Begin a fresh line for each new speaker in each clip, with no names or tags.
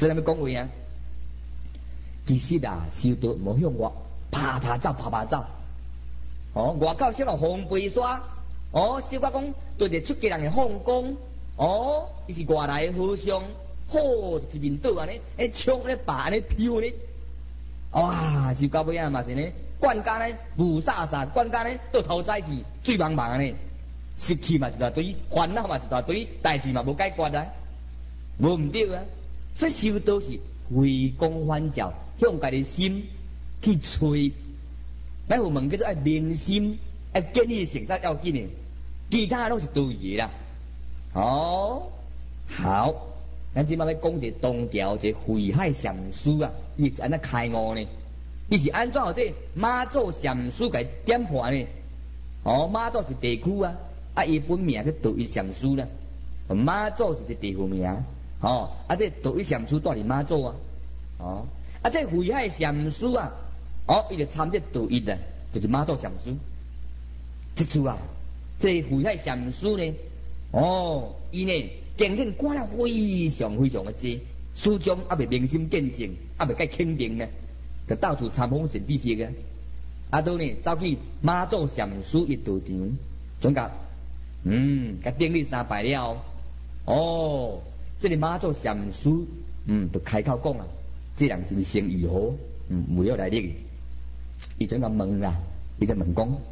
所以咱要讲话啊。其实啊，修道无向外啪啪走，啪啪走。哦，外口小个红背刷，哦，小可讲对一个出家人的放光，哦，伊是外来的和尚，好一面倒安尼，冲咧拔安尼飘咧，哇，是到尾啊嘛是呢，灌家呢雾煞煞，灌家呢倒头栽去，水茫茫安尼，失去嘛一大堆，烦恼嘛一大堆，代志嘛无解决啊，无毋对啊，所以修道是回光返照，向家己心去吹。咱有问叫做爱明心，爱建立成才要紧的，其他拢是对的啦。哦，好，咱即摆要讲一个东调，一个慧海禅师啊，伊是安怎开悟呢？伊是安怎这马祖禅师给点破呢？哦，马祖是地区啊，伊本名叫道一禅师啦，马祖是一个地区名，哦，这道一禅师住伫马祖啊，哦，这慧海禅师啊。哦，伊就参这道一啊，就是马祖禅师。即次啊，这慧海禅师呢，哦，伊呢经验看了非常非常的多，始终还未明心见性，还未该肯定呢，就到处参访神知识啊。都呢走去马祖禅师一道场，总甲甲顶礼三拜了。哦，这个马祖禅师就开口讲啊，这人真生意好，为了来历。伊阵甲问啦，伊就问讲：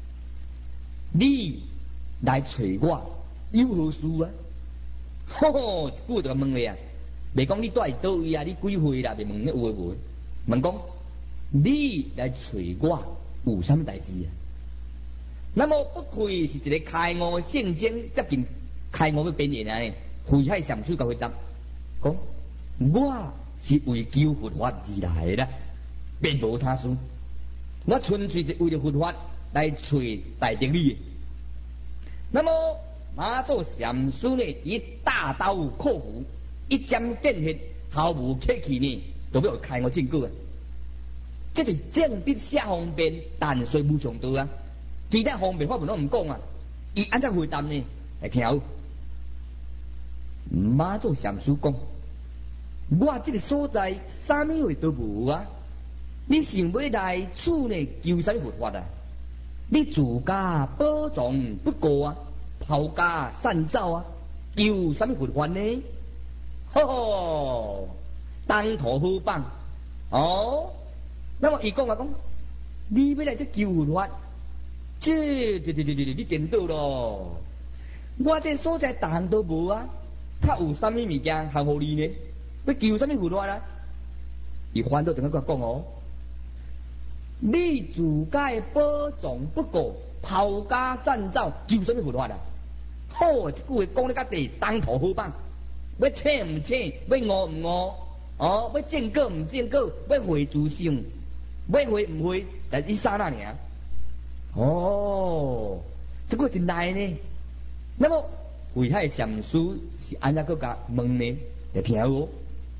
你来找我有何事啊？吼，一句就问你啊，袂讲你住伫倒位啊，你几岁啦？袂问你有诶无？问讲你来找我有啥物代志啊？那么不愧是一个开悟圣经，接近开悟要变现啊！慧海禅师甲回答讲：我是为求佛法而来啦，并无他事。我纯粹是为了佛法来找大经理。那么马祖禅师呢，以大刀阔斧，一针见血，毫无客气呢，就要开我证据啊！这是正直写方便，但虽无上道啊。其他方便法文都唔讲啊，伊安怎回答呢？来听好。马祖禅师讲：我这个所在啥物都无啊。你想要来处呢？求啥佛法啊？你自家保重不过啊，抛家散走啊，求啥佛法呢？吼，当头好棒哦！那么伊讲啊讲，你要来这求佛法，对，你颠倒咯！我这所在大项都无啊，他有啥物物件行互你呢？要求啥物佛法啊？伊反倒等下讲哦。你自家保重不顾，抛家散走，求什么佛法啊？好，这句话讲得较地当头好棒。要请唔请，要饿唔饿，哦，要正果唔正果，要会自性，要会唔会，在一刹那尔。哦，这个真难呢。那么慧海禅师是安怎个甲问呢？来听哦。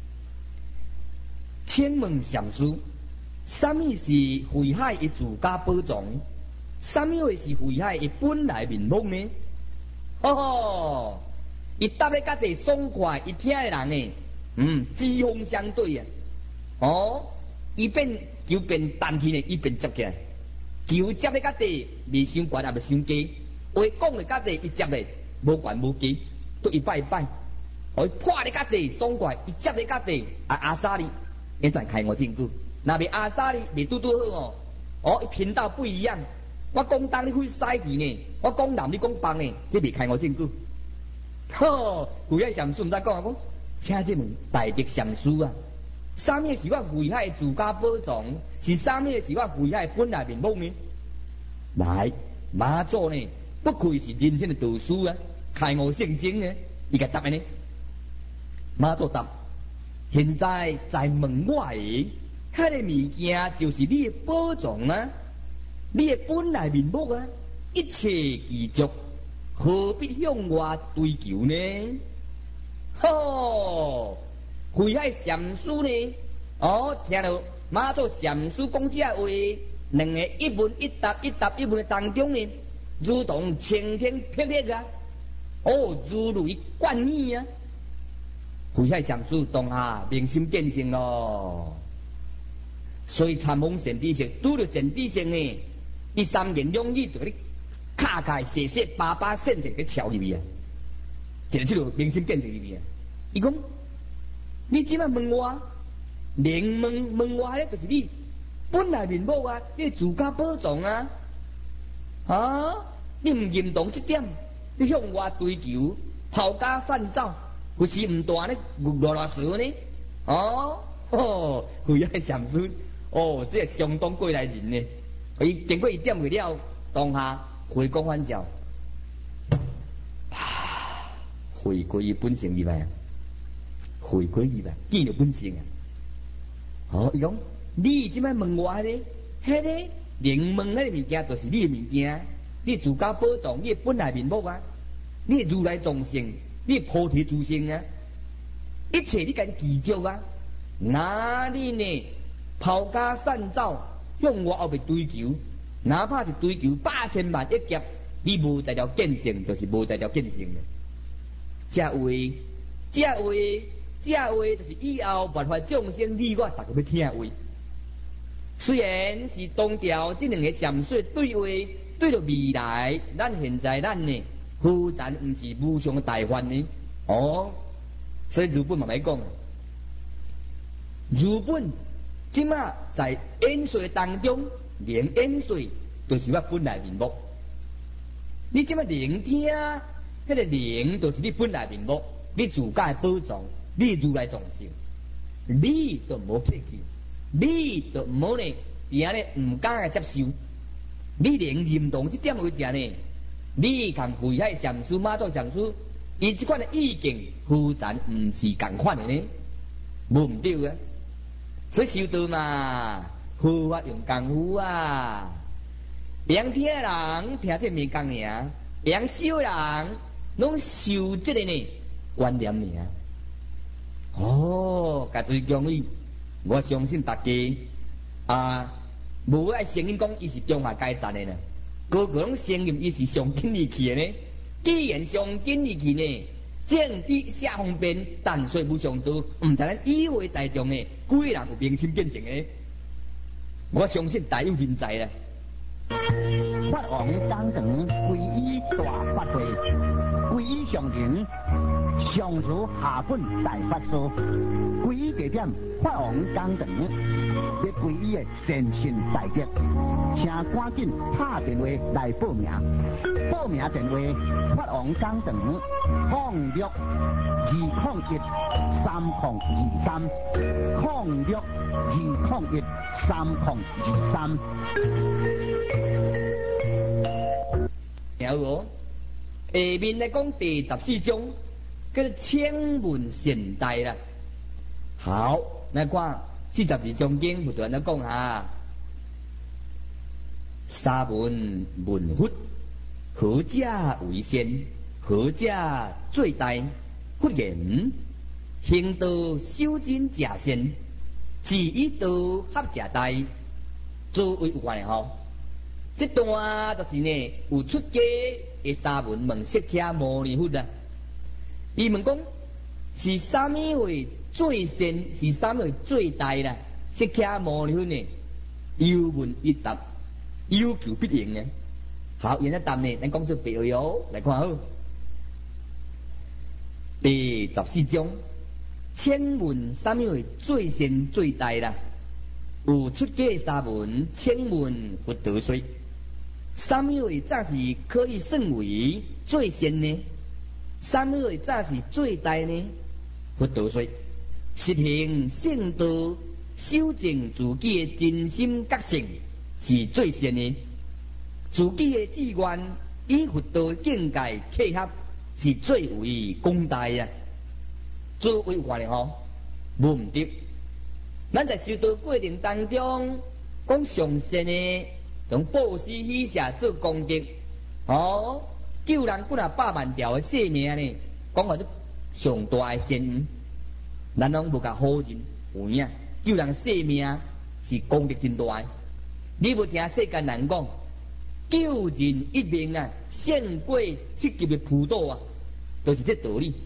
请问禅师。什么是慧海伊自家保重？什么是慧海伊本来面目呢？吼，伊答咧家己爽快，伊听的人呢，指锋相对啊。哦，伊变球变弹起呢，伊变接起来，球接咧家己未伤悬也未伤低，话讲咧家己伊接咧无悬无低，都一摆一摆，伊破咧家己爽快，伊接咧家己阿沙哩，现在开我证据。那边阿沙哩未拄好哦，哦，频道不一样。我讲东你去西去呢，我讲南你讲北呢，这未开我证据。吼，慧海禅师唔知讲啊讲，请这问大德禅师啊，啥物是我慧海自家保重，是啥物是我慧海本来面目呢？来，马祖呢，不愧是人天的导师啊，开悟圣经呢，伊个答案呢？马祖答：现在在问我的。迄个物件就是你的保障啊，你的本来面目啊，一切具足，何必向外追求呢？吼，慧海禅师呢？哦，听到马祖禅师讲这话，两个一问一答，一答一问的当中呢，如同晴天霹雳啊，哦，如雷贯耳啊！ 慧海禅师当下明心见性咯。所以参访善知识，拄着善知识呢，伊三言两语就给你卡卡写写巴巴线线给敲入去啊，一个即落明心见性入去啊。伊讲，你即摆问我，连问我咧，就是你本来面目啊，你自家保障啊，你唔认同这点，你向我追求，抛家散走，不是唔大咧，乱说呢？慧海禅师。这相当过来人呢。伊经过伊点去了，当下回光返照，回归伊本性入来，回归入来，见到本性啊。伊讲，你即摆问我咧，迄个连问迄个物件，就是你的物件，你自家保障你的本来面目啊，你的如来藏性，你的菩提自性啊，一切你敢记住啊？哪里呢？抛家散走，向我后面追求，哪怕是追求8千万一劫，你无在条见证，就是无在条见证的。这话就是以后万法众生，你我大家要听的话。虽然是当调这两个禅师对话，对着未来，咱现在呢，忽然唔是无上的大法呢。所以日本慢慢讲，日本。即马在演说当中，连演说就是我本来面目。你即马聆听，迄个聆就是你本来面目，你自家的保障，你如来藏性，你都无客气，你都无呢，伫安尼唔敢接受，你连认同这点为止呢？你同慧海禅师、马祖禅师，伊即款的意见，忽然唔是共款的呢，无唔对啊。所以修道嘛，佛法用功夫啊。良听的人听这名讲尔，良修人拢修这个呢观念尔。甲最讲伊，我相信大家无爱承认讲伊是中华阶层的呢，个个拢承认伊是上紧离去的呢。既然上紧离去呢，正比写方便，但说无上道，唔知咱以为大众呢，几人有明心见性的？我相信大有人在啦。
法王当堂皈依大法会，皈依上庭，上如下本大法师，皈依地点法王当堂，要皈依的善信大德，请赶紧打电话来报名。报名电话：法王当堂062023，0620233023。
然后下面来讲第14章，叫做千文善代啦。好，来看42章经不断来讲沙文文佛，何者为先？何者最大？佛言：行道修真假仙，只以道合假大。诸位有看的这段就是呢，有出家的沙文问释迦牟尼佛啊，伊问讲是啥物位最善，是啥物位最大啦？释迦牟尼佛呢，有问一答，有求必应嘅。好，现在答呢，咱讲出别位来看好。第14章，请问啥物位最善最大啦？有出家的沙文，请问佛得说。啥物位才是可以算为最善呢？啥物位才是最大呢？佛陀说：实行圣道，修正自己的真心觉性，是最善的。自己的志愿与佛道境界契合，是最为功大啊！诸位有看了无唔对。咱在修道过程当中，讲上善的。用布施喜舍做功德，救人几啊100万条的性命呢？讲话做上大的善缘，咱拢无甲好人有影，救人性命是功德真大的。你无听世间人讲，救人一命胜过7级的普渡啊，就是这道理。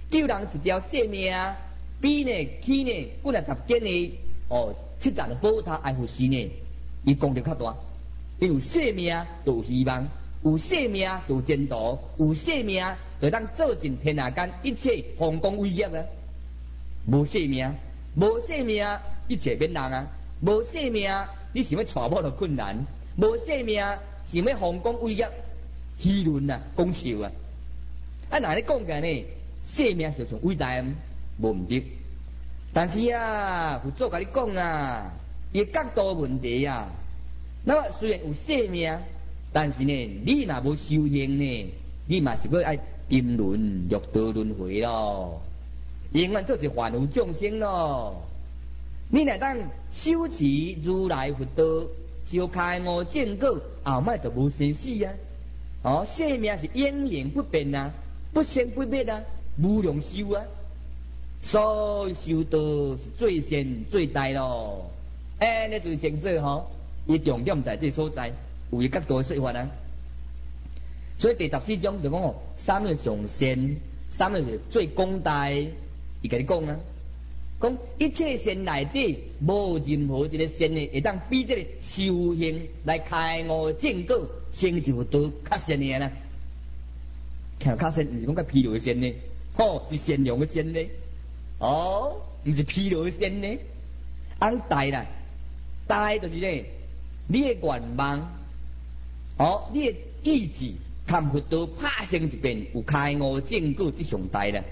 救人一条性命，比呢起呢几啊十斤呢七十的宝塔爱护士呢，伊功德较大，因为性命就有希望，有性命就有前途，有性命就当做尽天下间一切丰功伟业啊！无性命，无性命，一切免人啊！无性命，你想要娶某就困难；无性命，想要丰功伟业，虚论啊，讲笑啊！啊，那你讲起来呢，性命就算伟大，无毋对。但是啊，佛祖甲你讲啊，伊角度问题啊。那么虽然有性命，但是呢，你若无修行呢，你嘛是要爱沉沦六道轮回咯，永远做一凡夫众生咯。你若当修持如来佛道，就开悟正果，后摆就无生死啊！性命是永恒不变啊，不生不灭啊，无量寿啊！所以修道是最善最大咯。你就是清楚吼，伊重点在这所在，有伊角度说法啊。所以第14章就讲三论上善，三论是最广大，伊甲你讲啊，讲一切善内底，无任何一个善呢，会当比这个修行来开悟正果，成就道较善的啦。看较善，毋是讲较疲劳的善呢，是善良的善呢。毋是疲劳的善呢。大啦，大就是呢，你的愿望，你的意志，看佛道拍成一遍，有开悟正果，即上大啦。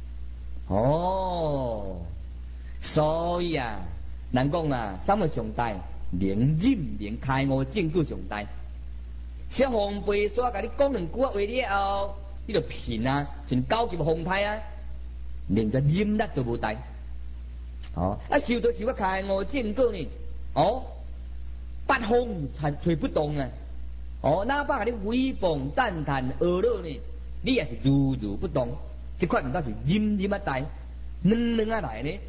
所以啊，人讲啊，什么上大？能忍能开悟正果上大。小红背煞甲你讲两句话了后，你就骗啊，像高级风态啊。连只忍力都无大，受到是要开悟正果呢，八风吹不动啊，哪怕你诽谤赞叹阿谀呢，你也是如如不动，这款唔到是忍啊大，软啊来呢，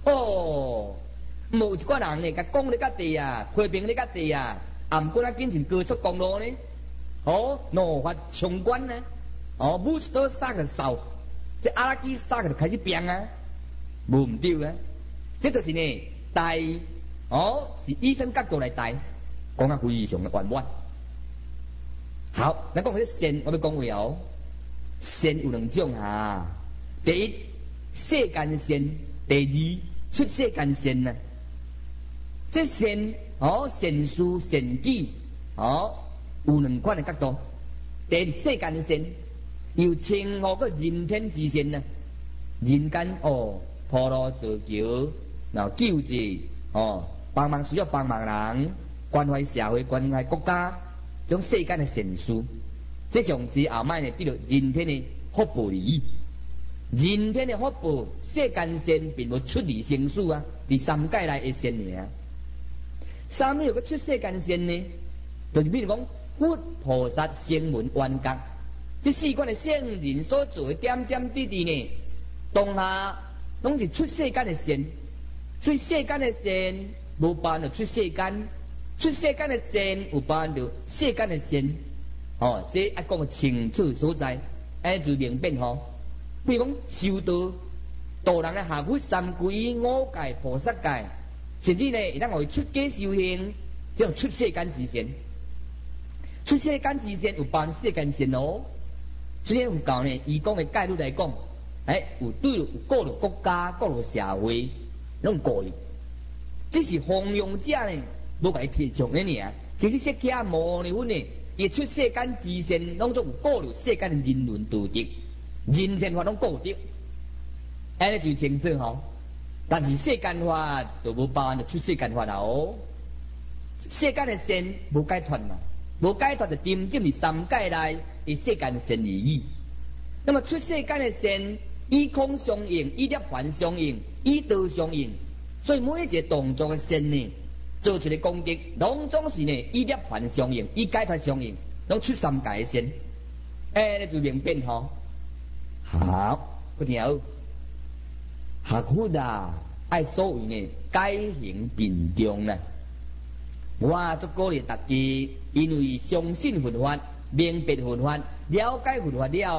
无一寡人呢，甲讲你家地啊，批评你家地啊，暗过啊变成高速公路呢，怒发冲冠呢，武士都杀个扫。这阿拉基沙就开始变啊，无唔对啊，这就是呢大是医生角度来大，讲啊非常的圆满。好，咱讲这善，我要讲话善有两种啊，第一世间善，第二出世间善啊。这善善事善己有两款的角度，第一世间善。又称呼个人天之善呢？人间铺路造桥，然后救济帮忙需要帮忙人，关怀社会、关怀国家，这种世间的善事，这上至后摆呢，得到人天的福报而已。人天的福报，世间善并无出离生死啊，第三界内的善尔。三有个出世间善呢，就是比如讲佛菩萨声闻缘觉。这四观的圣人所做的点点滴滴呢，当下拢是出世间的善，出世间的善无办就出世间，出世间的善有办就世间的善。这爱讲清楚所在，就明辨比如讲修道，道人的下佛三皈五戒菩萨戒，甚至呢，会当为出家修行，这种出世间之善。出世间之善有办世间善虽然佛教呢，以讲的概率来讲，有对有顾到国家、顾到社会，拢顾虑。这是弘扬者呢，无甲伊提倡的尔。其实释迦牟尼佛呢，伊出世间之善，拢总有顾虑世间的人伦道德、人天法拢顾得，安尼就清楚但是世间法就无包含着出世间法啦世间的善无解脱嘛。无解脱就真正是三界内的世间善而已。那么出世间的善，以空相应，以涅槃相应，以道相应。所以每一个动作的善呢，做出来功德，拢总是呢以涅槃相应，以解脱相应，拢出三界的善。你就明辨好，嗰条学佛啊，爱所谓呢改行并重啦。我足鼓励大家，因为相信佛法，明白佛法，了解佛法了后，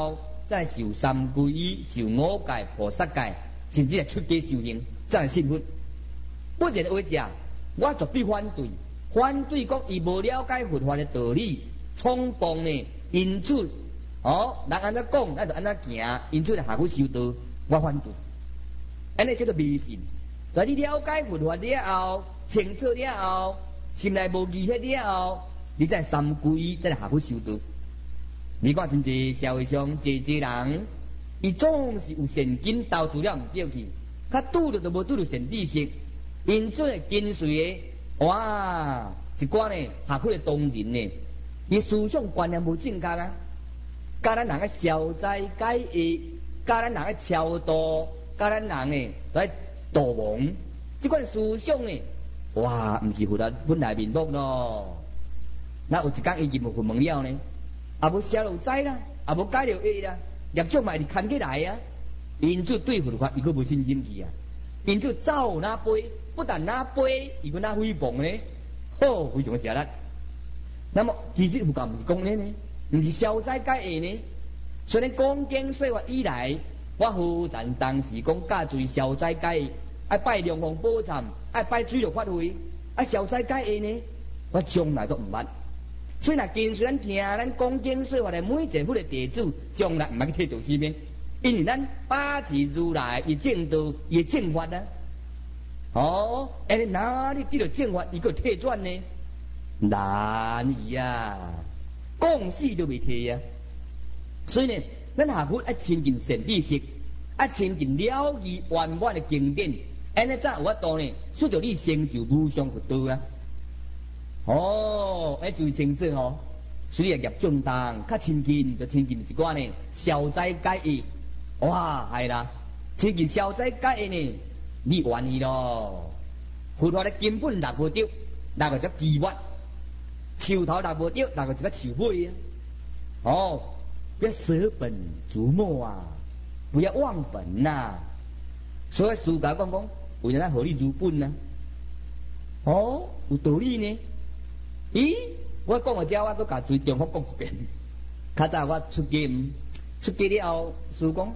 再受三皈依、受五戒、菩萨戒，甚至係出家修行，再信佛。不然話者，我絕對反對，講伊無了解佛法嘅道理，衝動呢，因此人安怎講，咱就安怎行，因此就下去修道，我反對。安尼叫做迷信。在你了解佛法了後，清楚了後，心內無疑迄了後，你再三皈依，再下去修道。你看真濟社會上濟人，伊總是有善根投資了唔對去，較拄着就無拄着善知識，因此會跟隨嘅，哇，一寡呢下去嘅當人呢，伊思想觀念無正確啊，教咱人嘅消災解厄，教咱人嘅超度，教咱人呢來度亡，即款思想呢，哇，唔是佛法本來面目咯。那有一天伊入佛門了呢？也無寫落知啦，也無解了厄啦，業障嘛是牽起來啊。因此對佛法伊個無信心去啊。因此走哪背，不但哪背，伊個哪誹謗呢？好，非常嘅正力。那麼其實佛教唔是講呢，唔是消災解厄呢。雖然講經說法以來，我好贊當時講加罪消災解厄，愛拜龍王寶懺，愛拜水陸法會，愛消災解厄呢，我從來都唔捌。所以若跟隨咱聽咱講經說法嘅每一個嘅弟子，將來唔係去剃度死命，因為咱把持如來伊正道伊嘅正法啊。安尼哪裡得到正法，伊個退轉呢？難以啊，講死都未退啊。所以呢，咱下佛愛親近善知識，愛親近了義圓滿嘅經典，安尼才有法度呢，使到你成就無上佛道啊。注意清楚哦，所以業障重，較親近就親近一寡呢，消災解厄。哇，係啦，親近消災解厄呢，你願意咯。佛法嘅根本拿無着，拿個只機緣，樹頭拿無着，拿個一個樹尾啊。不要捨本逐末啊，不要忘本啊。所以師教講，為咱何利如本啊？有道理呢。咦，我講個這我都甲對中國講一遍。較早我出家了後，師講，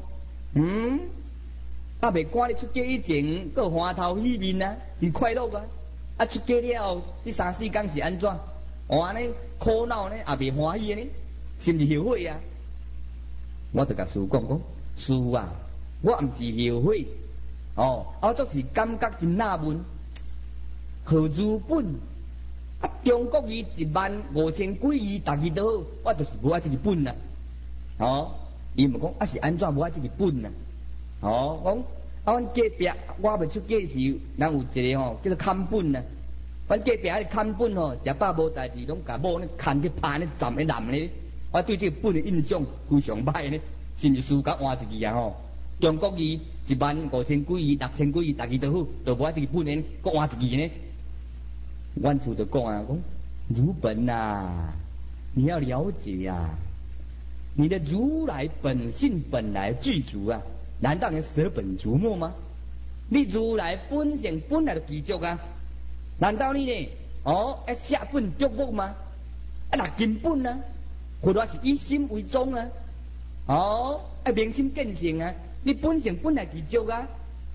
未趕你出家以前，個花頭喜面啊，真快樂啊。出家了後，這3-4天是安怎？哇呢，苦惱呢，也未歡喜呢，是唔是後悔啊？我就甲師講，師啊，我唔是後悔，我總是感覺真納悶，何如本？中國語15000幾字，大字都好，我就是無愛這個本啦。伊唔講是安怎無愛這個本啦？講阮隔壁我未出家時，人有一個叫做看本啦。阮隔壁迄看本食飽無代志，攏甲某呢牽去拍呢站呢男呢。我對這個本嘅印象非常歹呢，是毋是書甲換一個啊？中國語15000幾字、6000幾字，大字都好，就無愛這個本呢，擱換一個呢。阮師就講如本啊，你要了解啊，你的如來本性本來具足啊，難道你捨本逐末嗎？你如來本性本來就具足啊，難道你呢？要捨本逐末嗎？那根本啊，佛法是以心為宗啊，要明心見性啊，你本性本來具足啊。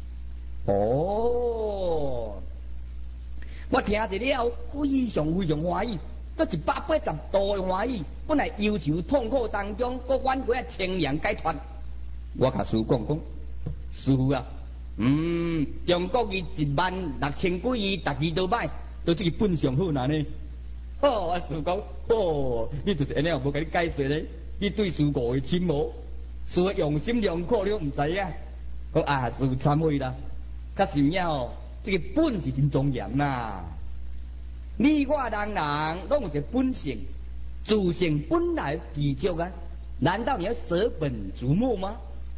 我聽一了，非常歡喜，都180度嘅歡喜。本來憂愁痛苦當中，個挽回清涼解脫。我甲師講，師父啊，中國語16000幾字，大字都歹，都這個本上好難呢。我師講，你就是安尼，無甲你解說咧，你對師誤會深無？師父用心良苦，你都唔知啊。講師父懺悔啦，較是影這個本是真莊嚴呐！你我人攏有一個本性，自性本來具足啊！難道你要捨本逐末嗎？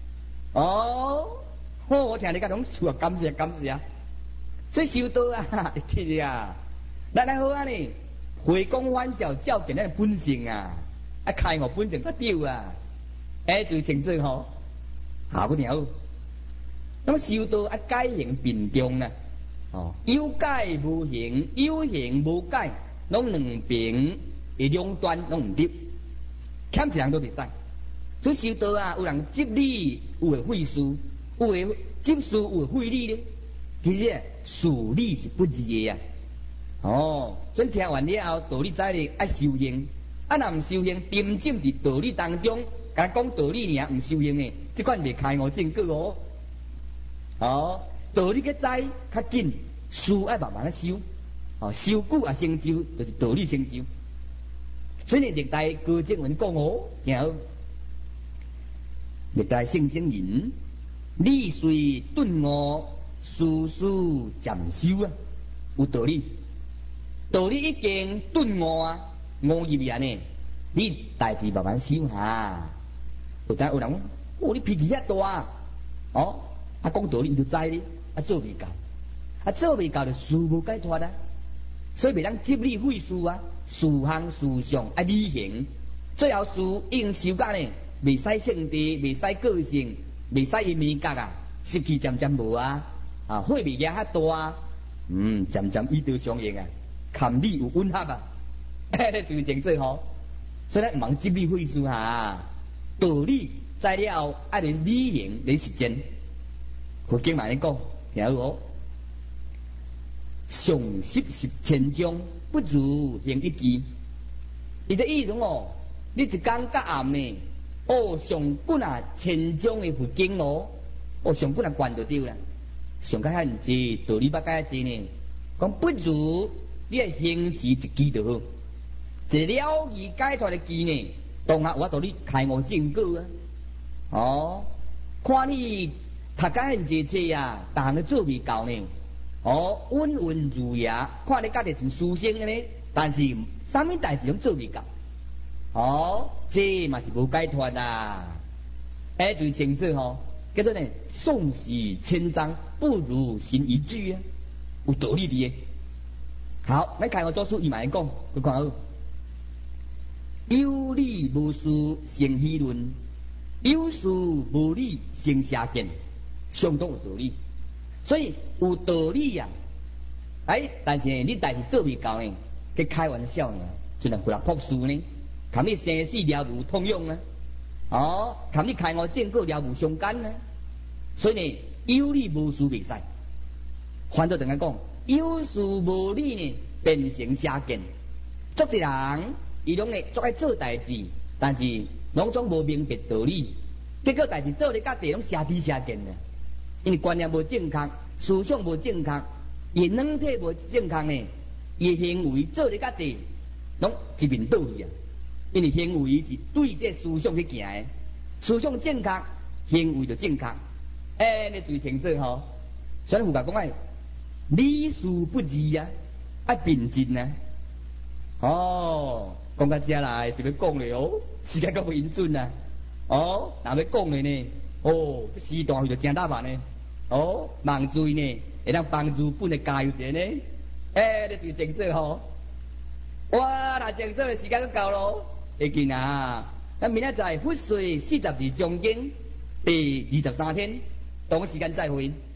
我聽你講說感謝。所以修道啊，一啊，咱好啊呢，回光返照，照見咱本性啊，開我本性才對啊！最清楚吼，下不了。那麼修道改行並重啊！有解無行，有行無解，攏兩邊嘅兩端攏唔對，欠一人都袂使。 所以修道啊，有人执理，有会废事，有会执事，有会废理咧。其实事理是不二的啊。哦，所以听完了后，道理知咧爱修行，啊，若唔修行，沉浸伫道理当中，甲讲道理尔，唔修行诶，即款未开悟正果哦。哦，道理个知较紧，事爱慢慢啊修。哦，修久啊成就，就是道理成就。所以历代高僧文讲哦，然后历代圣僧言：理虽顿悟，事事渐修啊，有道理。道理已经顿悟啊，悟入去安尼，你代志慢慢修哈。有人讲，哦，你脾气遐大，哦，啊讲道理伊就知哩，啊做未到，啊做未到就事无解脱啊。所以袂当执理废事啊，事项事项啊履行，最后事已经修到呢，袂使圣地，袂使个性，袂使伊味觉啊，失去渐渐无啊，啊火未压遐大啊，渐渐以道相应啊，堪理有吻合啊，迄就是正做好。所以咱毋通执理废事啊，道理知了后爱嚟履行嚟实践。佛经嘛咧讲，听好哦。上10千章，不如行一句。伊这意思哦，你一讲甲暗呢，哦上几啊千章的佛经哦，哦上几啊关就对啦。上较遐济道理捌解济呢，讲不如你来行持一句就好。一了义解脱的句呢，当下我道你开悟正果啊。哦，看你读解遐济册啊，逐项都做未到呢。哦，温文儒雅，看你家己真书生的呢，但是啥物代志拢做未到。哦，这嘛是无解脱啊！就是清楚吼，叫做呢，诵习千章，不如行一句啊，有道理的。好，咱开我做书伊嘛来讲，你看好。有理无事成虚论，有事无理成邪见，相当有道理。所以有道理呀，但是你代志做未到呢，去开玩笑呢，就能胡来朴素呢，看你生死了无通用呢，哦，看你开悟正果了无相干呢，所以呢，有理无事未使。反倒等下讲，有事无理呢，变成邪见。足一人伊拢呢足爱做代志，但是拢总无明白道理，结果代志做咧甲地拢邪知邪见呢。因为观念无正确，思想无正确，伊软体无正确呢，伊行为做咧甲地，拢一面倒去啊。因为行为是对这思想去行的，思想正确，行为就正确。你最清楚吼。所以佛教讲诶，理事不二啊，爱并进啊。哦，讲到这来是要讲咧哦，时间够不允准啊。哦，若要讲咧呢，哦，这时段就真打慢呢。哦，望罪呢，会当帮助本来加油者呢。你就清楚吼。哇，那清楚的时间都够咯。会见啊，咱明仔载佛岁42章经第23天，同时间再会。